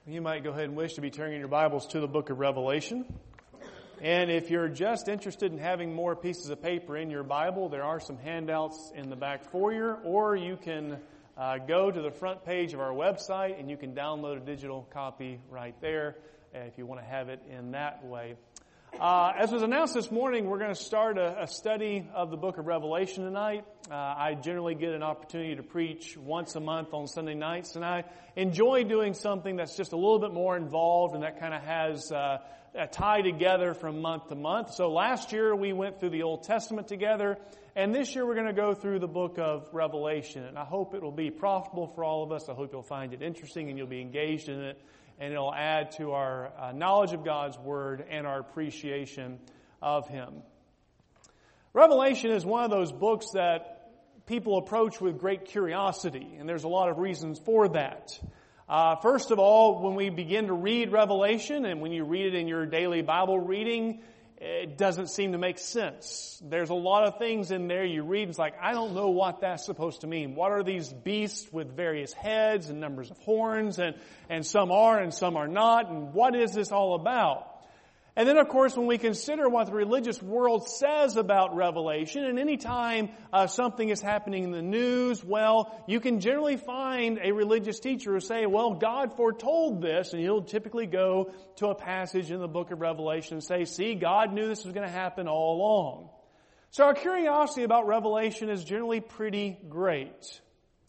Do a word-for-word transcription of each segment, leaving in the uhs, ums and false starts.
You might go ahead and wish to be turning your Bibles to the book of Revelation. And if you're just interested in having more pieces of paper in your Bible, there are some handouts in the back foyer, or you can uh, go to the front page of our website and you can download a digital copy right there uh, if you want to have it in that way. Uh, as was announced this morning, we're going to start a, a study of the book of Revelation tonight. Uh, I generally get an opportunity to preach once a month on Sunday nights, and I enjoy doing something that's just a little bit more involved and that kind of has uh, a tie together from month to month. So last year we went through the Old Testament together, and this year we're going to go through the book of Revelation. And I hope it will be profitable for all of us. I hope you'll find it interesting and you'll be engaged in it. And it'll add to our uh, knowledge of God's Word and our appreciation of Him. Revelation is one of those books that people approach with great curiosity, and there's a lot of reasons for that. Uh, first of all, when we begin to read Revelation, and when you read it in your daily Bible reading, it doesn't seem to make sense. There's a lot of things in there you read, and it's like, I don't know what that's supposed to mean. What are these beasts with various heads and numbers of horns, and, and some are and some are not, and what is this all about? And then, of course, when we consider what the religious world says about Revelation, and any time uh, something is happening in the news, well, you can generally find a religious teacher who say, well, God foretold this, and he'll typically go to a passage in the book of Revelation and say, see, God knew this was going to happen all along. So our curiosity about Revelation is generally pretty great.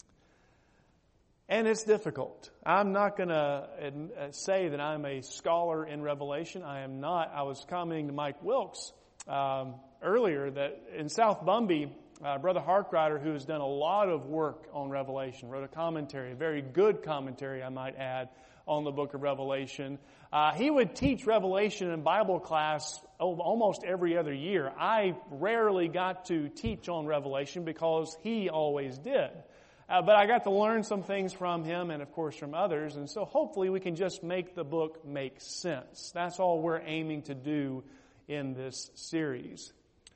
And it's difficult. I'm not going to say that I'm a scholar in Revelation. I am not. I was commenting to Mike Wilkes um, earlier that in South Bumby, uh, Brother Harkrider, who has done a lot of work on Revelation, wrote a commentary, a very good commentary, I might add, on the book of Revelation. Uh, he would teach Revelation in Bible class almost every other year. I rarely got to teach on Revelation because he always did. Uh, but I got to learn some things from him and, of course, from others. And so hopefully we can just make the book make sense. That's all we're aiming to do in this series.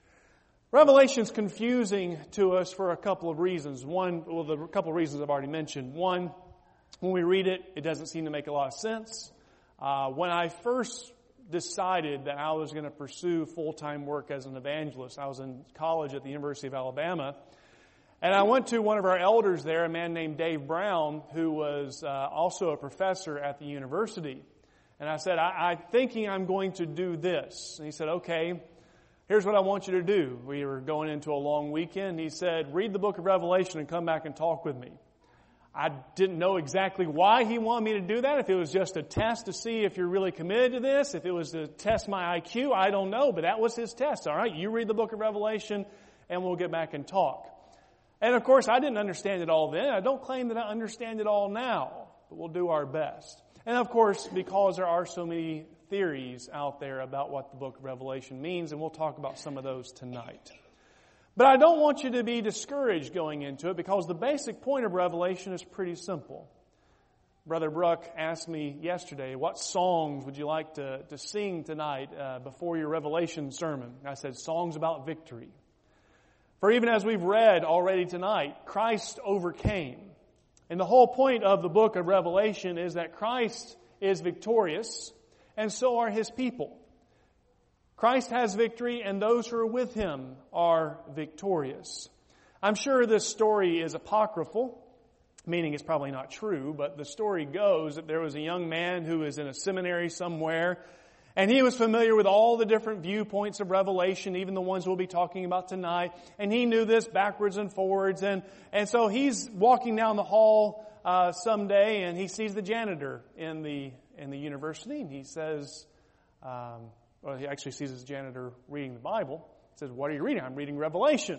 Revelation's confusing to us for a couple of reasons. One, well, the couple of reasons I've already mentioned. One, when we read it, it doesn't seem to make a lot of sense. Uh, when I first decided that I was going to pursue full-time work as an evangelist, I was in college at the University of Alabama. And I went to one of our elders there, a man named Dave Brown, who was uh, also a professor at the university. And I said, I, I'm thinking I'm going to do this. And he said, okay, here's what I want you to do. We were going into a long weekend. He said, read the book of Revelation and come back and talk with me. I didn't know exactly why he wanted me to do that. If it was just a test to see if you're really committed to this, if it was to test my I Q, I don't know. But that was his test. All right, you read the book of Revelation and we'll get back and talk. And of course, I didn't understand it all then. I don't claim that I understand it all now, but we'll do our best. And of course, because there are so many theories out there about what the book of Revelation means, and we'll talk about some of those tonight. But I don't want you to be discouraged going into it, because the basic point of Revelation is pretty simple. Brother Bruck asked me yesterday, what songs would you like to, to sing tonight uh, before your Revelation sermon? I said, songs about victory. For even as we've read already tonight, Christ overcame. And the whole point of the book of Revelation is that Christ is victorious, and so are His people. Christ has victory, and those who are with Him are victorious. I'm sure this story is apocryphal, meaning it's probably not true, but the story goes that there was a young man who was in a seminary somewhere, and he was familiar with all the different viewpoints of Revelation, even the ones we'll be talking about tonight. And he knew this backwards and forwards. And, and so he's walking down the hall uh, someday, and he sees the janitor in the in the university. And he says, um, well, he actually sees his janitor reading the Bible. He says, what are you reading? I'm reading Revelation.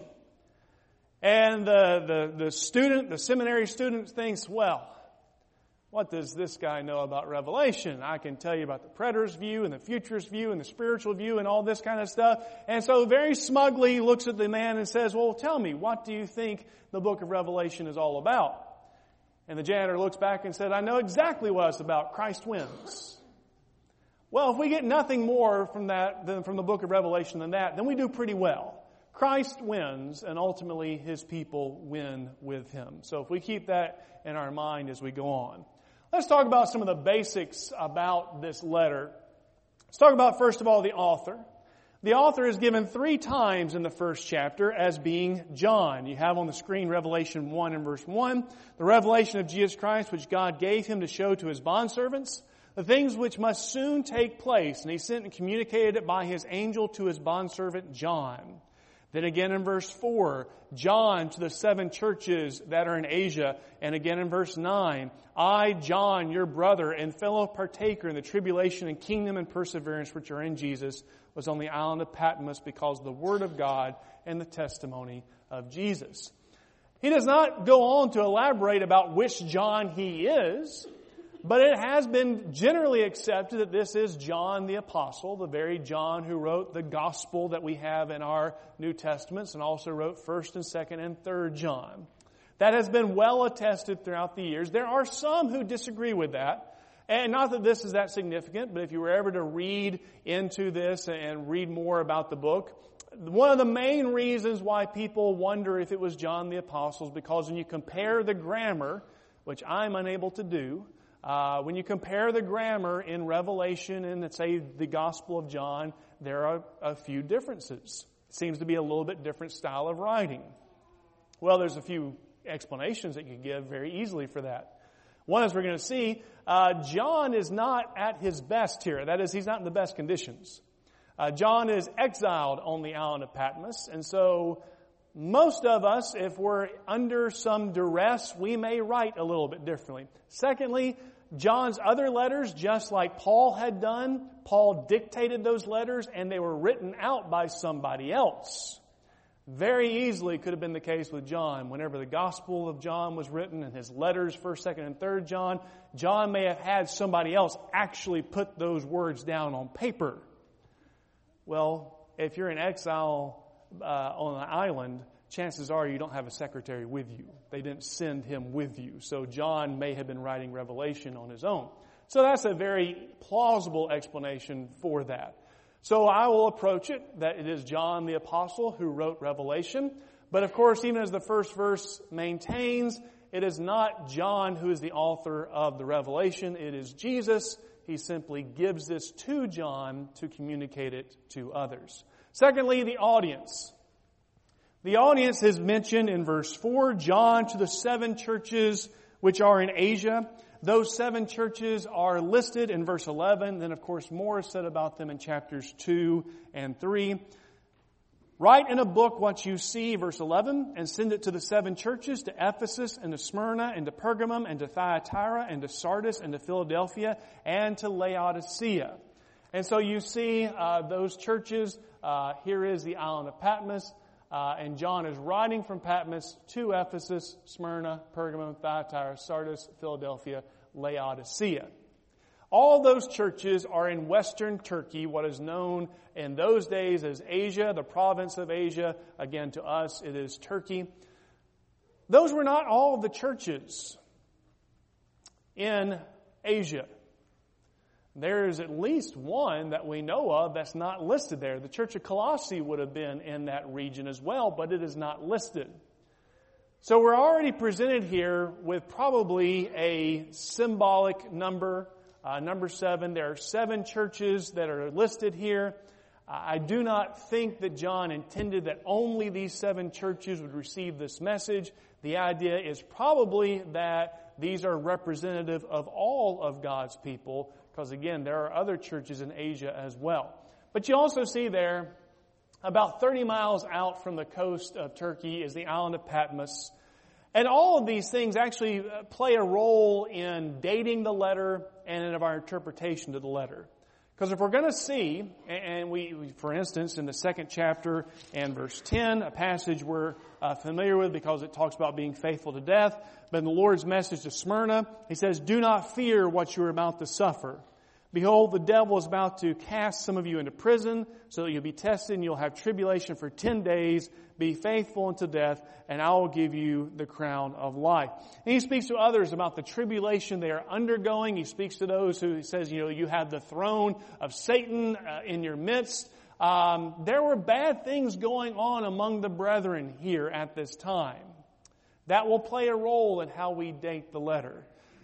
And the, the, the student, the seminary student thinks, well, what does this guy know about Revelation? I can tell you about the preterist view and the futurist view and the spiritual view and all this kind of stuff. And so very smugly looks at the man and says, well, tell me, what do you think the book of Revelation is all about? And the janitor looks back and said, I know exactly what it's about. Christ wins. Well, if we get nothing more from that than from the book of Revelation than that, then we do pretty well. Christ wins, and ultimately His people win with Him. So if we keep that in our mind as we go on. Let's talk about some of the basics about this letter. Let's talk about, first of all, the author. The author is given three times in the first chapter as being John. You have on the screen Revelation one and verse one, the revelation of Jesus Christ which God gave him to show to his bondservants, the things which must soon take place. And he sent and communicated it by his angel to his bondservant John. Then again in verse four, John to the seven churches that are in Asia. And again in verse nine, I, John, your brother and fellow partaker in the tribulation and kingdom and perseverance which are in Jesus, was on the island of Patmos because of the word of God and the testimony of Jesus. He does not go on to elaborate about which John he is, but it has been generally accepted that this is John the Apostle, the very John who wrote the gospel that we have in our New Testaments and also wrote first and second and third John. That has been well attested throughout the years. There are some who disagree with that. And not that this is that significant, but if you were ever to read into this and read more about the book, one of the main reasons why people wonder if it was John the Apostle is because when you compare the grammar, which I'm unable to do, Uh, when you compare the grammar in Revelation and, let's say, the Gospel of John, there are a few differences. It seems to be a little bit different style of writing. Well, there's a few explanations that you can give very easily for that. One, as we're going to see, uh, John is not at his best here. That is, he's not in the best conditions. Uh, John is exiled on the island of Patmos, and so most of us, if we're under some duress, we may write a little bit differently. Secondly, John's other letters, just like Paul had done, Paul dictated those letters and they were written out by somebody else. Very easily could have been the case with John. Whenever the Gospel of John was written and his letters, first, second, and third John, John may have had somebody else actually put those words down on paper. Well, if you're in exile uh, on an island, chances are you don't have a secretary with you. They didn't send him with you. So John may have been writing Revelation on his own. So that's a very plausible explanation for that. So I will approach it that it is John the Apostle who wrote Revelation. But of course, even as the first verse maintains, it is not John who is the author of the Revelation. It is Jesus. He simply gives this to John to communicate it to others. Secondly, the audience. The audience is mentioned in verse four, John to the seven churches which are in Asia. Those seven churches are listed in verse eleven. Then, of course, more is said about them in chapters two and three. Write in a book what you see, verse eleven, and send it to the seven churches, to Ephesus and to Smyrna and to Pergamum and to Thyatira and to Sardis and to Philadelphia and to Laodicea. And so you see uh, those churches. Uh, here is the island of Patmos. Uh, and John is writing from Patmos to Ephesus, Smyrna, Pergamum, Thyatira, Sardis, Philadelphia, Laodicea. All those churches are in western Turkey, what is known in those days as Asia, the province of Asia. Again, to us, it is Turkey. Those were not all the churches in Asia. There is at least one that we know of that's not listed there. The Church of Colossae would have been in that region as well, but it is not listed. So we're already presented here with probably a symbolic number, uh, number seven. There are seven churches that are listed here. I do not think that John intended that only these seven churches would receive this message. The idea is probably that these are representative of all of God's people, because again, there are other churches in Asia as well. But you also see there, about thirty miles out from the coast of Turkey is the island of Patmos. And all of these things actually play a role in dating the letter and in our interpretation of the letter. Because if we're going to see, and we, for instance, in the second chapter and verse ten, a passage we're uh, familiar with because it talks about being faithful to death, but in the Lord's message to Smyrna, he says, do not fear what you're about to suffer. Behold, the devil is about to cast some of you into prison so that you'll be tested and you'll have tribulation for ten days. Be faithful unto death, and I will give you the crown of life. And he speaks to others about the tribulation they are undergoing. He speaks to those who he says, you know, you have the throne of Satan uh, in your midst. Um, there were bad things going on among the brethren here at this time. That will play a role in how we date the letter.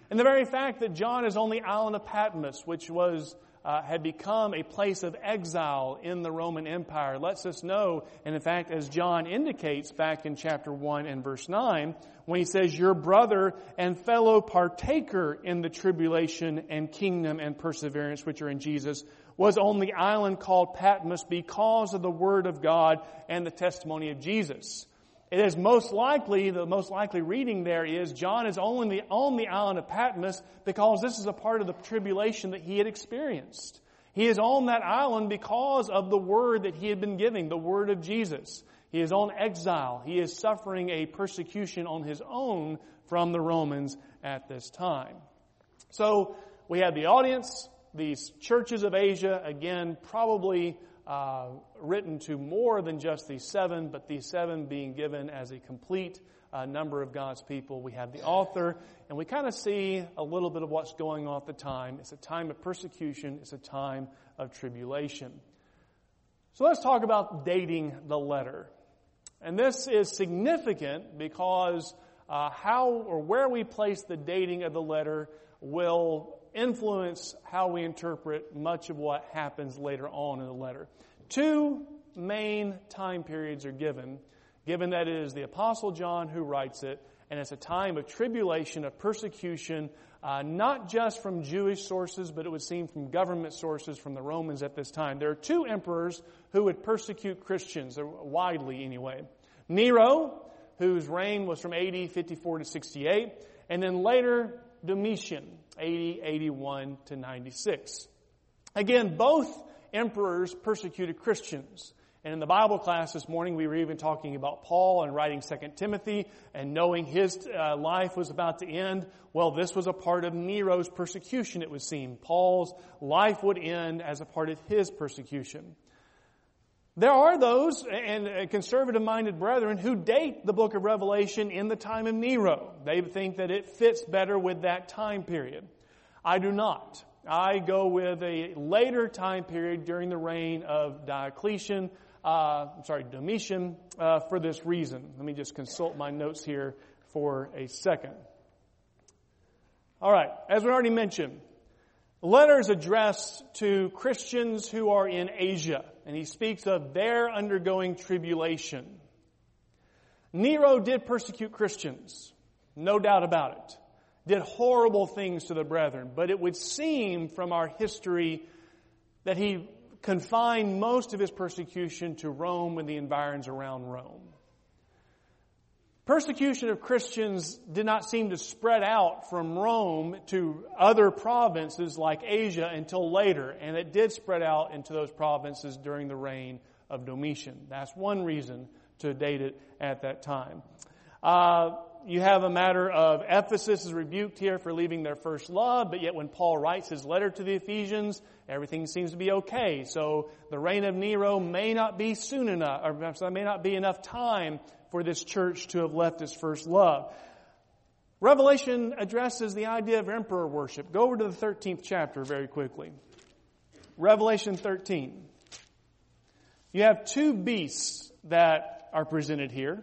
And the very fact that John is on the island of Patmos, which was uh, had become a place of exile in the Roman Empire, lets us know, and in fact, as John indicates back in chapter one and verse nine, when he says, your brother and fellow partaker in the tribulation and kingdom and perseverance which are in Jesus, was on the island called Patmos because of the word of God and the testimony of Jesus. It is most likely, the most likely reading there is, John is only on the island of Patmos because this is a part of the tribulation that he had experienced. He is on that island because of the word that he had been giving, the word of Jesus. He is on exile. He is suffering a persecution on his own from the Romans at this time. So we have the audience, these churches of Asia, again, probably Uh, written to more than just these seven, but these seven being given as a complete uh, number of God's people. We have the author, and we kind of see a little bit of what's going on at the time. It's a time of persecution. It's a time of tribulation. So let's talk about dating the letter. And this is significant because uh, how or where we place the dating of the letter will influence how we interpret much of what happens later on in the letter. Two main time periods are given, given that it is the Apostle John who writes it, and it's a time of tribulation, of persecution, uh, not just from Jewish sources, but it would seem from government sources, from the Romans at this time. There are two emperors who would persecute Christians, widely anyway. Nero, whose reign was from A D fifty-four to sixty-eight, and then later Domitian, eighty, eighty-one to ninety-six. Again, both emperors persecuted Christians. And in the Bible class this morning, we were even talking about Paul and writing Second Timothy and knowing his uh, life was about to end. Well, this was a part of Nero's persecution, it would seem. Paul's life would end as a part of his persecution. There are those, and conservative-minded brethren, who date the book of Revelation in the time of Nero. They think that it fits better with that time period. I do not. I go with a later time period during the reign of Diocletian, uh, I'm sorry, Domitian, uh, for this reason. Let me just consult my notes here for a second. All right, as we already mentioned, letters addressed to Christians who are in Asia, and he speaks of their undergoing tribulation. Nero did persecute Christians, no doubt about it. Did horrible things to the brethren, but it would seem from our history that he confined most of his persecution to Rome and the environs around Rome. Persecution of Christians did not seem to spread out from Rome to other provinces like Asia until later, and it did spread out into those provinces during the reign of Domitian. That's one reason to date it at that time. Uh, you have a matter of Ephesus is rebuked here for leaving their first love, but yet when Paul writes his letter to the Ephesians, everything seems to be okay. So the reign of Nero may not be soon enough, or there may not be enough time for this church to have left its first love. Revelation addresses the idea of emperor worship. Go over to the thirteenth chapter very quickly. Revelation thirteen. You have two beasts that are presented here.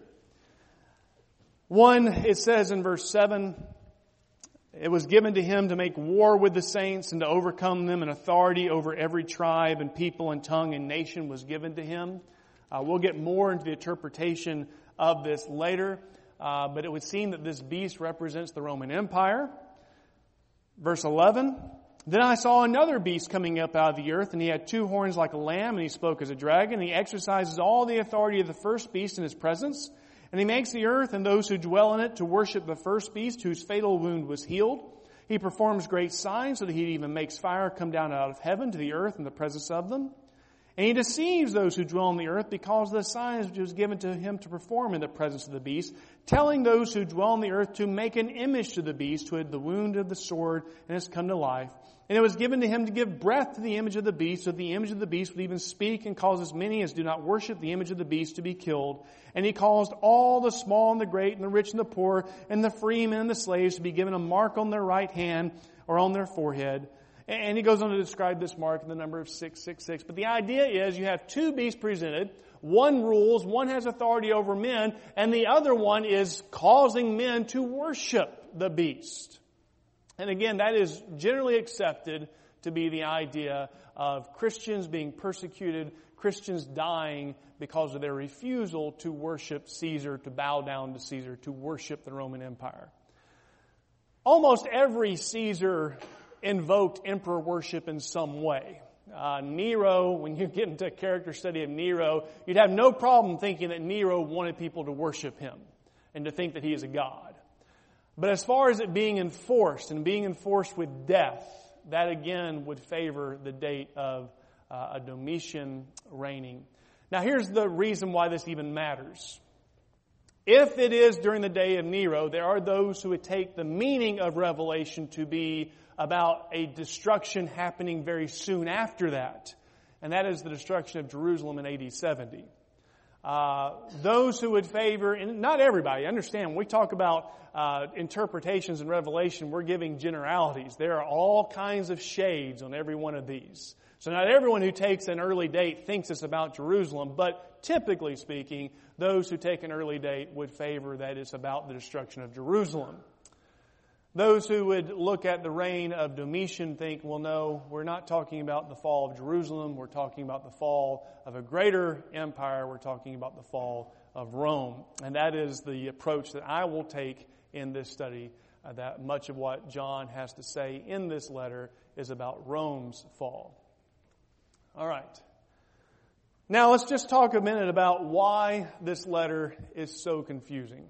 One, it says in verse seven, it was given to him to make war with the saints and to overcome them, and authority over every tribe and people and tongue and nation was given to him. Uh, we'll get more into the interpretation of this later, uh, but it would seem that this beast represents the Roman Empire. Verse eleven, then I saw another beast coming up out of the earth, and he had two horns like a lamb, and he spoke as a dragon, and he exercises all the authority of the first beast in his presence. And he makes the earth and those who dwell in it to worship the first beast whose fatal wound was healed. He performs great signs so that he even makes fire come down out of heaven to the earth in the presence of them. And he deceives those who dwell on the earth because of the signs which was given to him to perform in the presence of the beast, telling those who dwell on the earth to make an image to the beast who had the wound of the sword and has come to life. And it was given to him to give breath to the image of the beast, so that the image of the beast would even speak and cause as many as do not worship the image of the beast to be killed. And he caused all the small and the great and the rich and the poor and the free men and the slaves to be given a mark on their right hand or on their forehead. And he goes on to describe this mark in the number of six six six. But the idea is you have two beasts presented. One rules, one has authority over men, and the other one is causing men to worship the beast. And again, that is generally accepted to be the idea of Christians being persecuted, Christians dying because of their refusal to worship Caesar, to bow down to Caesar, to worship the Roman Empire. Almost every Caesar invoked emperor worship in some way. Uh, Nero, when you get into a character study of Nero, you'd have no problem thinking that Nero wanted people to worship him and to think that he is a god. But as far as it being enforced and being enforced with death, that again would favor the date of uh, a Domitian reigning. Now here's the reason why this even matters. If it is during the day of Nero, there are those who would take the meaning of Revelation to be about a destruction happening very soon after that. And that is the destruction of Jerusalem in A D seventy. Uh, those who would favor, and not everybody, understand, when we talk about uh, interpretations in Revelation, we're giving generalities. There are all kinds of shades on every one of these. So not everyone who takes an early date thinks it's about Jerusalem, but typically speaking, those who take an early date would favor that it's about the destruction of Jerusalem. Those who would look at the reign of Domitian think, well, no, we're not talking about the fall of Jerusalem. We're talking about the fall of a greater empire. We're talking about the fall of Rome. And that is the approach that I will take in this study, uh, that much of what John has to say in this letter is about Rome's fall. All right. Now let's just talk a minute about why this letter is so confusing.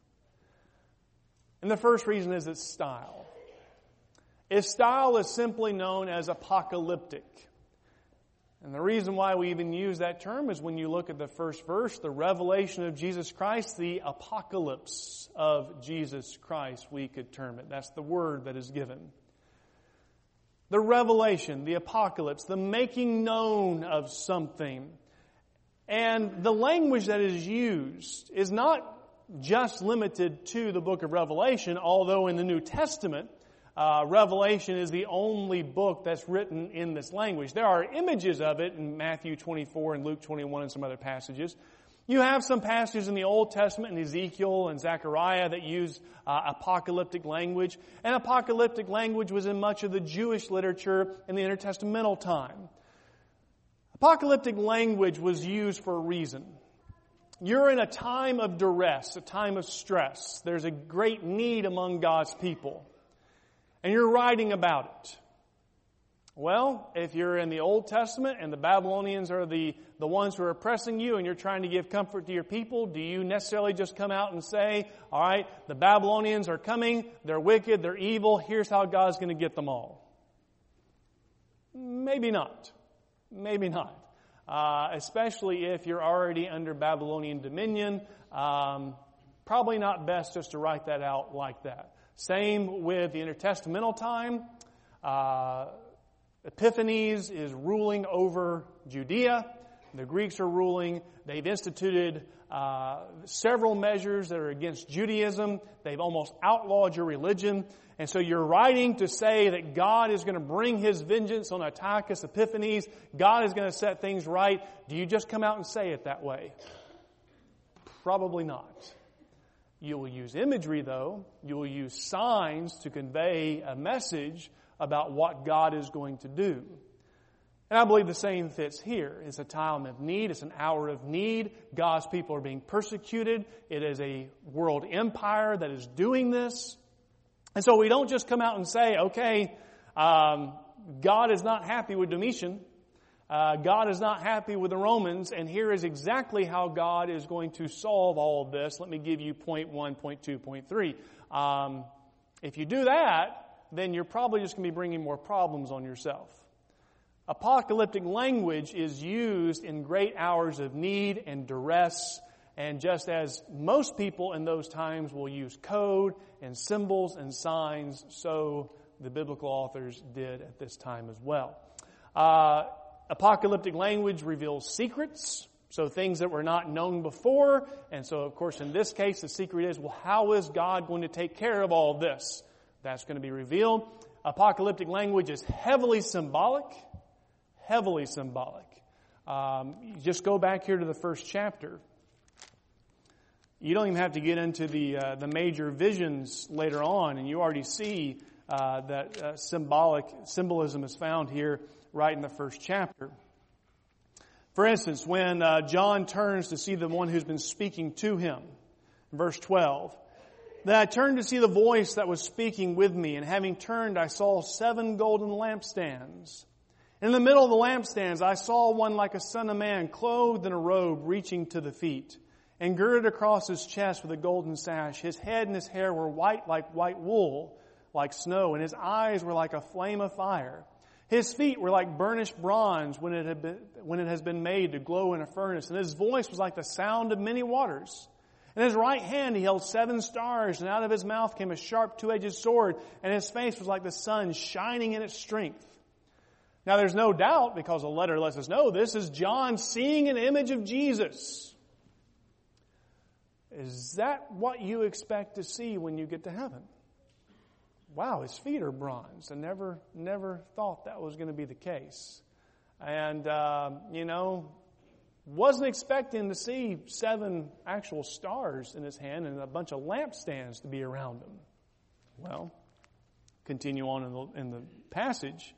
And the first reason is its style. Its style is simply known as apocalyptic. And the reason why we even use that term is when you look at the first verse, the revelation of Jesus Christ, the apocalypse of Jesus Christ, we could term it. That's the word that is given. The revelation, the apocalypse, the making known of something. And the language that is used is not just limited to the book of Revelation, although in the New Testament, uh, Revelation is the only book that's written in this language. There are images of it in Matthew twenty-four and Luke twenty-one and some other passages. You have some passages in the Old Testament, in Ezekiel and Zechariah, that use uh, apocalyptic language. And apocalyptic language was in much of the Jewish literature in the intertestamental time. Apocalyptic language was used for a reason. You're in a time of duress, a time of stress. There's a great need among God's people. And you're writing about it. Well, if you're in the Old Testament and the Babylonians are the, the ones who are oppressing you and you're trying to give comfort to your people, do you necessarily just come out and say, all right, the Babylonians are coming, they're wicked, they're evil, here's how God's going to get them all? Maybe not. Maybe not. Uh, especially if you're already under Babylonian dominion. Um, probably not best just to write that out like that. Same with the intertestamental time. Uh, Epiphanes is ruling over Judea. The Greeks are ruling. They've instituted uh, several measures that are against Judaism. They've almost outlawed your religion. And so you're writing to say that God is going to bring His vengeance on Antiochus Epiphanes. God is going to set things right. Do you just come out and say it that way? Probably not. You will use imagery, though. You will use signs to convey a message about what God is going to do. And I believe the same fits here. It's a time of need. It's an hour of need. God's people are being persecuted. It is a world empire that is doing this. And so we don't just come out and say, okay, um, God is not happy with Domitian. Uh, God is not happy with the Romans. And here is exactly how God is going to solve all of this. Let me give you point one, point two, point three. Um, if you do that, then you're probably just going to be bringing more problems on yourself. Apocalyptic language is used in great hours of need and duress. And just as most people in those times will use code and symbols and signs, so the biblical authors did at this time as well. Uh, apocalyptic language reveals secrets, so things that were not known before. And so, of course, in this case, the secret is, well, how is God going to take care of all of this? That's going to be revealed. Apocalyptic language is heavily symbolic, heavily symbolic. Um, you just go back here to the first chapter. You don't even have to get into the uh, the major visions later on, and you already see uh, that uh, symbolic symbolism is found here right in the first chapter. For instance, when uh, John turns to see the one who's been speaking to him, verse twelve, "Then I turned to see the voice that was speaking with me, and having turned I saw seven golden lampstands. In the middle of the lampstands I saw one like a son of man, clothed in a robe reaching to the feet, and girded across his chest with a golden sash. His head and his hair were white like white wool, like snow, and his eyes were like a flame of fire. His feet were like burnished bronze when it had been, when it has been made to glow in a furnace, and his voice was like the sound of many waters. In his right hand he held seven stars, and out of his mouth came a sharp two-edged sword, and his face was like the sun shining in its strength." Now there's no doubt, because the letter lets us know, this is John seeing an image of Jesus. Is that what you expect to see when you get to heaven? Wow, his feet are bronze. I never, never thought that was going to be the case. And, uh, you know, wasn't expecting to see seven actual stars in his hand and a bunch of lampstands to be around him. Well, continue on in the, in the passage.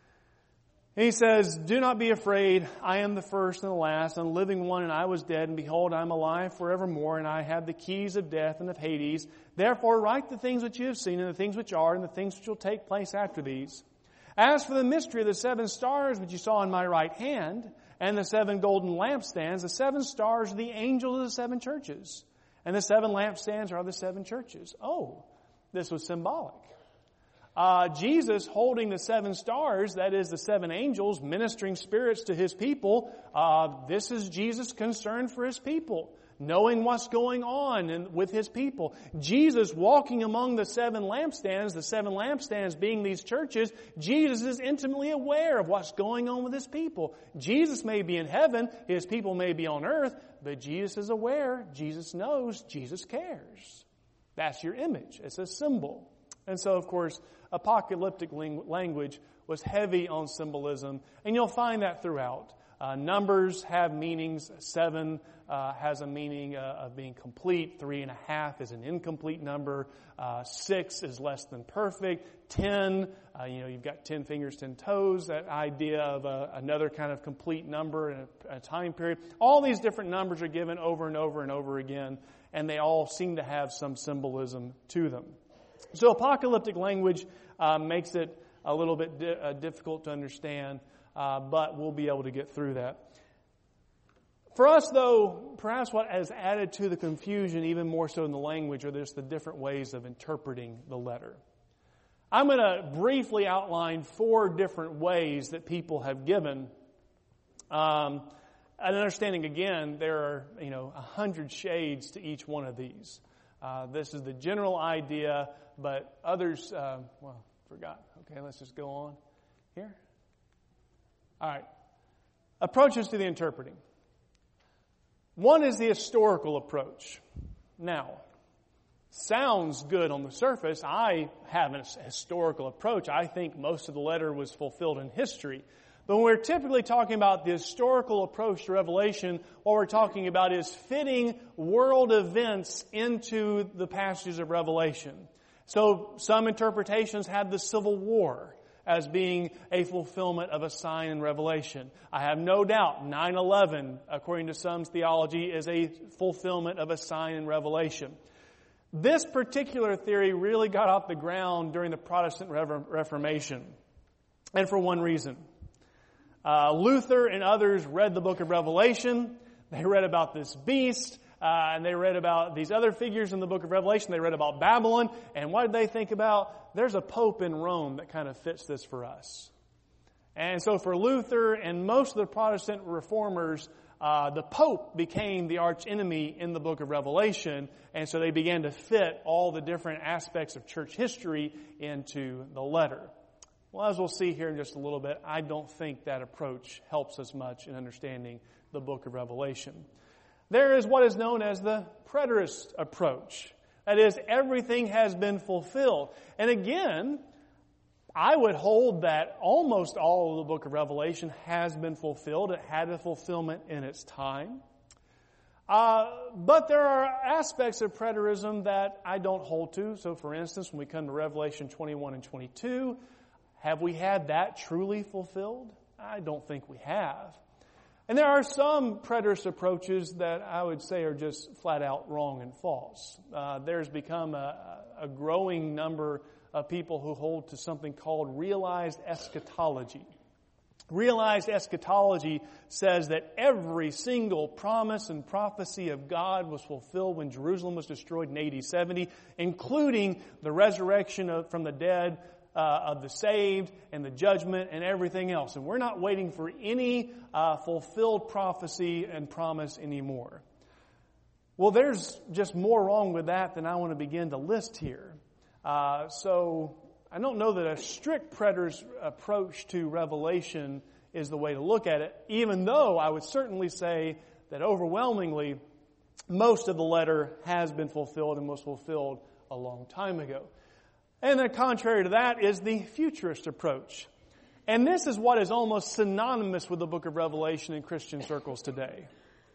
He says, "Do not be afraid. I am the first and the last, and the living one, and I was dead, and behold, I am alive forevermore, and I have the keys of death and of Hades. Therefore write the things which you have seen, and the things which are, and the things which will take place after these. As for the mystery of the seven stars which you saw in my right hand, and the seven golden lampstands, the seven stars are the angels of the seven churches, and the seven lampstands are the seven churches." Oh, this was symbolic. Uh, Jesus holding the seven stars, that is the seven angels, ministering spirits to His people. Uh, this is Jesus' concern for His people, knowing what's going on in, with His people. Jesus walking among the seven lampstands, the seven lampstands being these churches, Jesus is intimately aware of what's going on with His people. Jesus may be in heaven, His people may be on earth, but Jesus is aware, Jesus knows, Jesus cares. That's your image. It's a symbol. And so, of course, apocalyptic language was heavy on symbolism, and you'll find that throughout. Uh, numbers have meanings. Seven uh, has a meaning uh, of being complete. Three and a half is an incomplete number. Uh, six is less than perfect. Ten, uh, you know, you've got ten fingers, ten toes. That idea of a, another kind of complete number in a, a time period. All these different numbers are given over and over and over again, and they all seem to have some symbolism to them. So apocalyptic language uh, makes it a little bit di- uh, difficult to understand, uh, but we'll be able to get through that. For us, though, perhaps what has added to the confusion even more so in the language are just the different ways of interpreting the letter. I'm going to briefly outline four different ways that people have given. Um, and understanding, again, there are, you know, a hundred shades to each one of these. Uh, this is the general idea, but others, uh, well, forgot. Okay, let's just go on here. All right. Approaches to the interpreting. One is the historical approach. Now, sounds good on the surface. I have a historical approach. I think most of the letter was fulfilled in history. But when we're typically talking about the historical approach to Revelation, what we're talking about is fitting world events into the passages of Revelation. So some interpretations have the Civil War as being a fulfillment of a sign in Revelation. I have no doubt nine eleven, according to some theology, is a fulfillment of a sign in Revelation. This particular theory really got off the ground during the Protestant Reformation, and for one reason. Uh, Luther and others read the book of Revelation. They read about this beast, uh, and they read about these other figures in the book of Revelation. They read about Babylon, and what did they think about? There's a pope in Rome that kind of fits this for us. And so for Luther and most of the Protestant reformers, uh, the pope became the arch enemy in the book of Revelation, and so they began to fit all the different aspects of church history into the letter. Well, as we'll see here in just a little bit, I don't think that approach helps us much in understanding the book of Revelation. There is what is known as the preterist approach. That is, everything has been fulfilled. And again, I would hold that almost all of the book of Revelation has been fulfilled. It had a fulfillment in its time. Uh, but there are aspects of preterism that I don't hold to. So, for instance, when we come to Revelation twenty-one and twenty-two, have we had that truly fulfilled? I don't think we have. And there are some preterist approaches that I would say are just flat out wrong and false. Uh, there's become a, a growing number of people who hold to something called realized eschatology. Realized eschatology says that every single promise and prophecy of God was fulfilled when Jerusalem was destroyed in A D seventy, including the resurrection of, from the dead uh, of the saved and the judgment and everything else. And we're not waiting for any uh, fulfilled prophecy and promise anymore. Well, there's just more wrong with that than I want to begin to list here. Uh, so I don't know that a strict preterist approach to Revelation is the way to look at it, even though I would certainly say that overwhelmingly most of the letter has been fulfilled and was fulfilled a long time ago. And then contrary to that is the futurist approach. And this is what is almost synonymous with the book of Revelation in Christian circles today.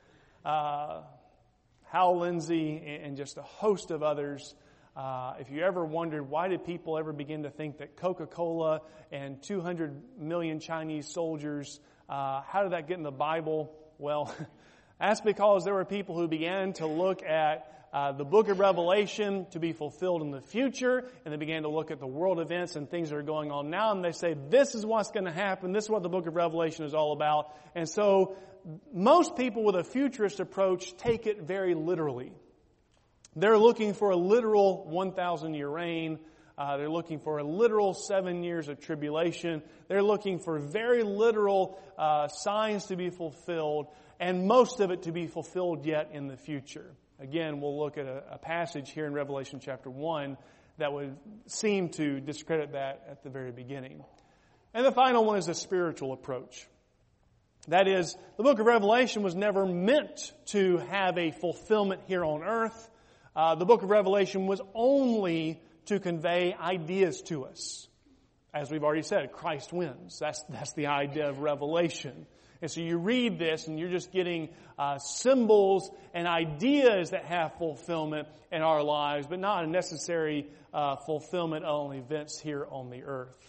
Uh, Hal Lindsey and just a host of others. Uh, if you ever wondered why did people ever begin to think that Coca-Cola and two hundred million Chinese soldiers, uh, how did that get in the Bible? Well, that's because there were people who began to look at uh, the book of Revelation to be fulfilled in the future, and they began to look at the world events and things that are going on now, and they say, this is what's going to happen, this is what the book of Revelation is all about. And so most people with a futurist approach take it very literally. They're looking for a literal one thousand year reign. Uh, they're looking for a literal seven years of tribulation. They're looking for very literal uh, signs to be fulfilled, and most of it to be fulfilled yet in the future. Again, we'll look at a, a passage here in Revelation chapter one that would seem to discredit that at the very beginning. And the final one is a spiritual approach. That is, the book of Revelation was never meant to have a fulfillment here on earth. Uh, the book of Revelation was only to convey ideas to us. As we've already said, Christ wins. That's, that's the idea of Revelation. And so you read this and you're just getting uh, symbols and ideas that have fulfillment in our lives, but not a necessary uh, fulfillment on events here on the earth.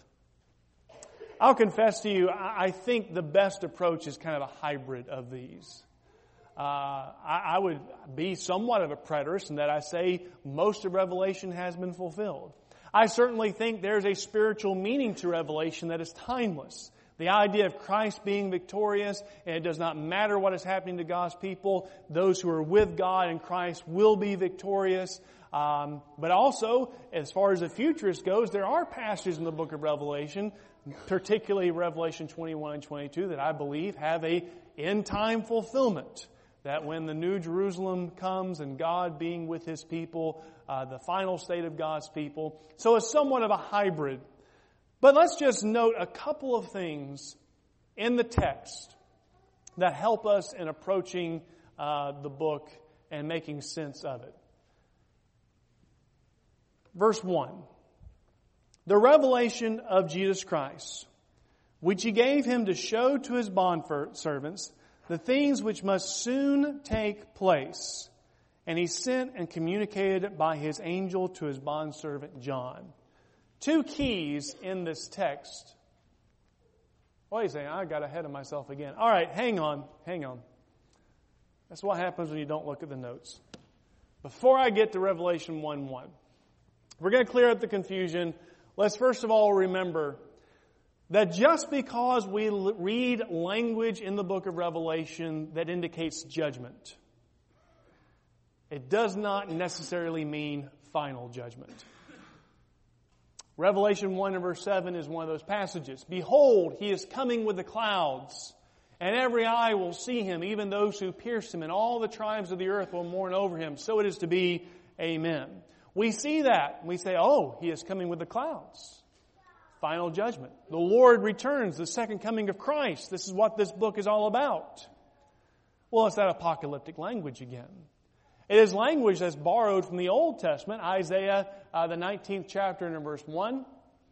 I'll confess to you, I, I think the best approach is kind of a hybrid of these. Uh, I, I would be somewhat of a preterist in that I say most of Revelation has been fulfilled. I certainly think there's a spiritual meaning to Revelation that is timeless. The idea of Christ being victorious, and it does not matter what is happening to God's people, those who are with God and Christ will be victorious. Um, but also, as far as the futurist goes, there are passages in the book of Revelation, particularly Revelation twenty-one and twenty-two, that I believe have a end-time fulfillment. That when the new Jerusalem comes and God being with His people, uh, the final state of God's people. So it's somewhat of a hybrid. But let's just note a couple of things in the text that help us in approaching uh, the book and making sense of it. Verse one. The revelation of Jesus Christ, which He gave Him to show to His bondservants the things which must soon take place. And He sent and communicated it by His angel to His bondservant John. Two keys in this text. Wait a second, I got ahead of myself again. All right, hang on, hang on. That's what happens when you don't look at the notes. Before I get to Revelation one one, we're going to clear up the confusion. Let's first of all remember that just because we read language in the book of Revelation that indicates judgment, it does not necessarily mean final judgment. Revelation one and verse seven is one of those passages. Behold, He is coming with the clouds, and every eye will see Him, even those who pierced Him, and all the tribes of the earth will mourn over Him. So it is to be. Amen. We see that. We say, oh, He is coming with the clouds. Final judgment. The Lord returns, the second coming of Christ. This is what this book is all about. Well, it's that apocalyptic language again. It is language that's borrowed from the Old Testament, Isaiah, uh, the nineteenth chapter and in verse one.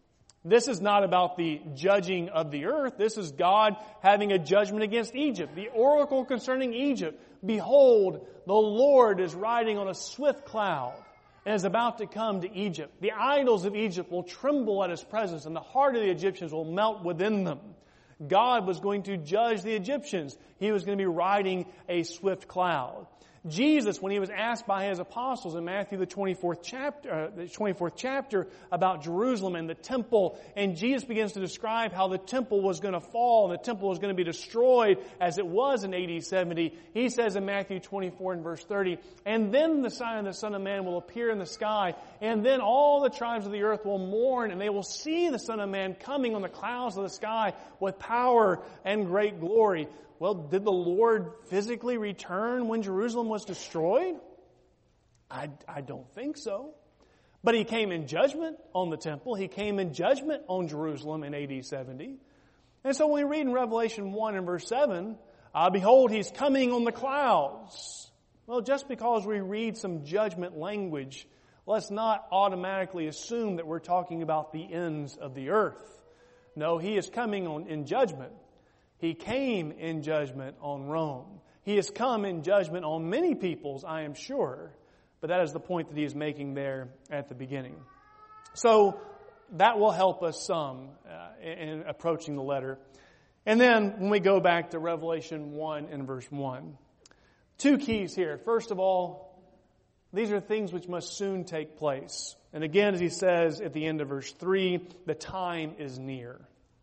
This is not about the judging of the earth. This is God having a judgment against Egypt. The oracle concerning Egypt. Behold, the Lord is riding on a swift cloud and is about to come to Egypt. The idols of Egypt will tremble at His presence, and the heart of the Egyptians will melt within them. God was going to judge the Egyptians. He was going to be riding a swift cloud. Jesus, when He was asked by His apostles in Matthew the twenty-fourth chapter, uh, the twenty-fourth chapter about Jerusalem and the temple, and Jesus begins to describe how the temple was going to fall and the temple was going to be destroyed as it was in A D seventy. He says in Matthew twenty-four and verse thirty, "And then the sign of the Son of Man will appear in the sky, and then all the tribes of the earth will mourn, and they will see the Son of Man coming on the clouds of the sky with power and great glory." Well, did the Lord physically return when Jerusalem was destroyed? I, I don't think so. But He came in judgment on the temple. He came in judgment on Jerusalem in A D seventy. And so when we read in Revelation one and verse seven, uh, behold, He's coming on the clouds. Well, just because we read some judgment language, let's not automatically assume that we're talking about the ends of the earth. No, He is coming on in judgment. He came in judgment on Rome. He has come in judgment on many peoples, I am sure. But that is the point that He is making there at the beginning. So that will help us some uh, in approaching the letter. And then when we go back to Revelation one and verse one, two keys here. First of all, these are things which must soon take place. And again, as he says at the end of verse three, the time is near.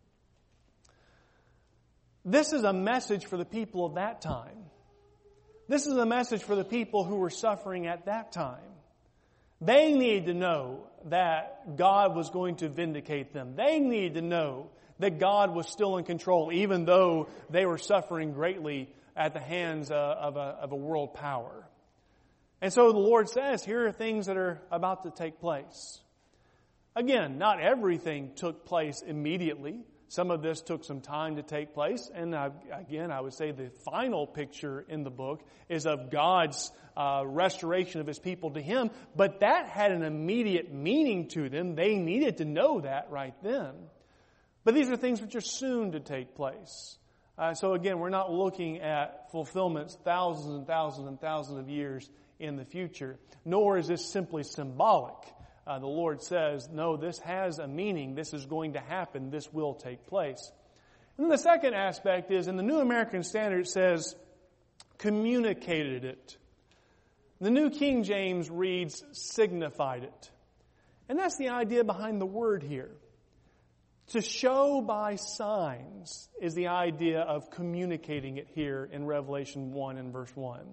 This is a message for the people of that time. This is a message for the people who were suffering at that time. They need to know that God was going to vindicate them. They need to know that God was still in control, even though they were suffering greatly at the hands uh, of, a, of a world power. And so the Lord says, here are things that are about to take place. Again, not everything took place immediately. Some of this took some time to take place. And uh, again, I would say the final picture in the book is of God's uh, restoration of His people to Him. But that had an immediate meaning to them. They needed to know that right then. But these are things which are soon to take place. Uh, so again, we're not looking at fulfillments thousands and thousands and thousands of years in the future. Nor is this simply symbolic. Uh, the Lord says, no, this has a meaning. This is going to happen. This will take place. And then the second aspect is, in the New American Standard, it says, communicated it. The New King James reads, signified it. And that's the idea behind the word here. To show by signs is the idea of communicating it here in Revelation one and verse one.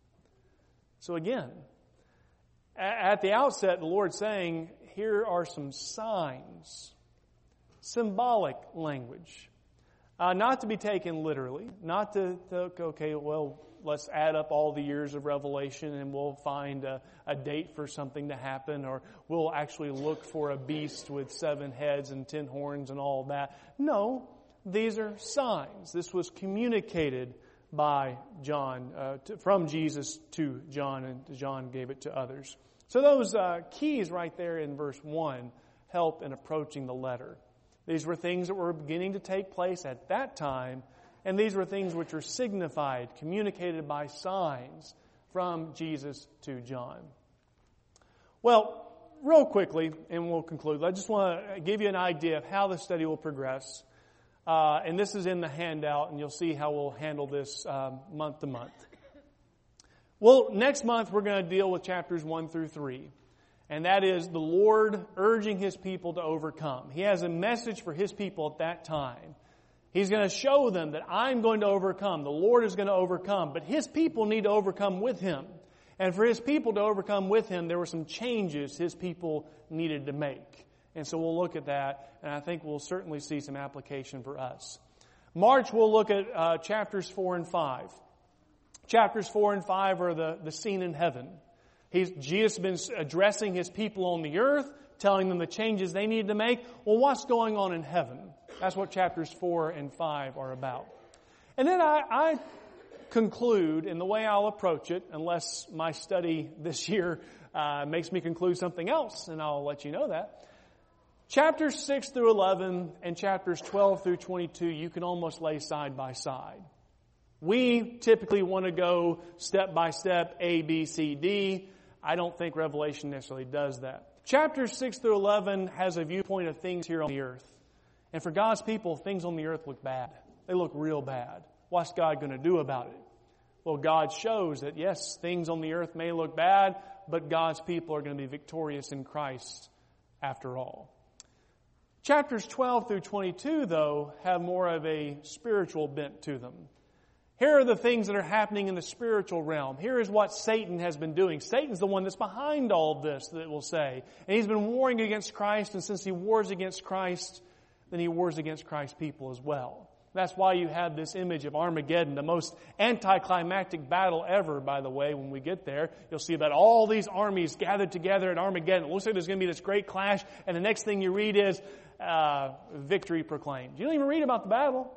So again, at the outset, the Lord's saying, here are some signs, symbolic language, uh, not to be taken literally, not to, to, okay, well, let's add up all the years of Revelation and we'll find a, a date for something to happen, or we'll actually look for a beast with seven heads and ten horns and all that. No, these are signs. This was communicated by John, uh, to, from Jesus to John, and John gave it to others. So those uh, keys right there in verse one help in approaching the letter. These were things that were beginning to take place at that time, and these were things which were signified, communicated by signs from Jesus to John. Well, real quickly, and we'll conclude, I just want to give you an idea of how the study will progress. Uh, and this is in the handout, and you'll see how we'll handle this um, month to month. Well, next month we're going to deal with chapters one through three. And that is the Lord urging His people to overcome. He has a message for His people at that time. He's going to show them that I'm going to overcome. The Lord is going to overcome. But His people need to overcome with Him. And for His people to overcome with Him, there were some changes His people needed to make. And so we'll look at that, and I think we'll certainly see some application for us. March, we'll look at uh, chapters four and five. Chapters four and five are the, the scene in heaven. He's, Jesus has been addressing His people on the earth, telling them the changes they need to make. Well, what's going on in heaven? That's what chapters four and five are about. And then I, I conclude, in the way I'll approach it, unless my study this year uh, makes me conclude something else, and I'll let you know that. Chapters six through eleven and chapters twelve through twenty-two you can almost lay side by side. We typically want to go step by step, A, B, C, D. I don't think Revelation necessarily does that. Chapters six through eleven has a viewpoint of things here on the earth. And for God's people, things on the earth look bad. They look real bad. What's God going to do about it? Well, God shows that, yes, things on the earth may look bad, but God's people are going to be victorious in Christ after all. Chapters twelve through twenty-two, though, have more of a spiritual bent to them. Here are the things that are happening in the spiritual realm. Here is what Satan has been doing. Satan's the one that's behind all of this, that we'll say. And he's been warring against Christ, and since he wars against Christ, then he wars against Christ's people as well. That's why you have this image of Armageddon, the most anticlimactic battle ever, by the way, when we get there. You'll see about all these armies gathered together at Armageddon. It looks like there's going to be this great clash, and the next thing you read is uh, victory proclaimed. You don't even read about the battle.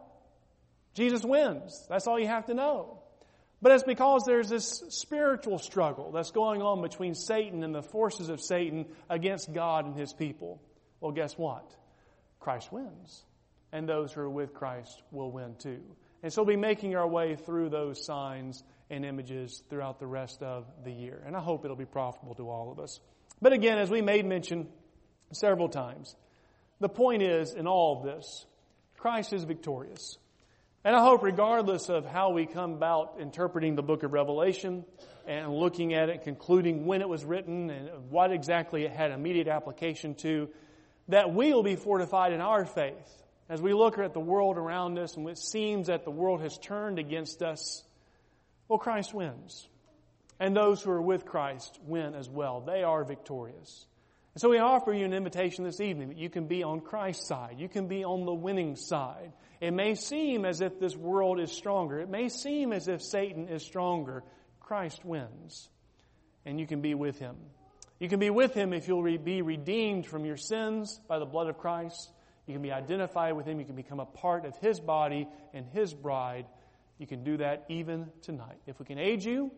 Jesus wins. That's all you have to know. But it's because there's this spiritual struggle that's going on between Satan and the forces of Satan against God and His people. Well, guess what? Christ wins. And those who are with Christ will win too. And so we'll be making our way through those signs and images throughout the rest of the year. And I hope it'll be profitable to all of us. But again, as we made mention several times, the point is, in all of this, Christ is victorious. And I hope regardless of how we come about interpreting the book of Revelation and looking at it, concluding when it was written and what exactly it had immediate application to, that we will be fortified in our faith. As we look at the world around us and it seems that the world has turned against us, well, Christ wins. And those who are with Christ win as well. They are victorious. And so we offer you an invitation this evening that you can be on Christ's side. You can be on the winning side. It may seem as if this world is stronger. It may seem as if Satan is stronger. Christ wins. And you can be with Him. You can be with Him if you'll be redeemed from your sins by the blood of Christ. You can be identified with Him. You can become a part of His body and His bride. You can do that even tonight. If we can aid you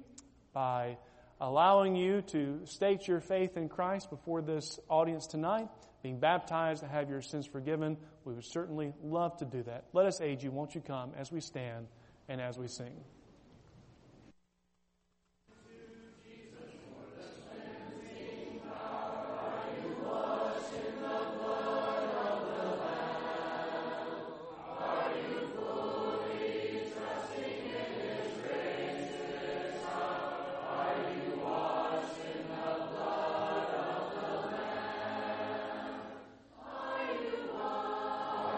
by allowing you to state your faith in Christ before this audience tonight, being baptized to have your sins forgiven, we would certainly love to do that. Let us aid you. Won't you come as we stand and as we sing?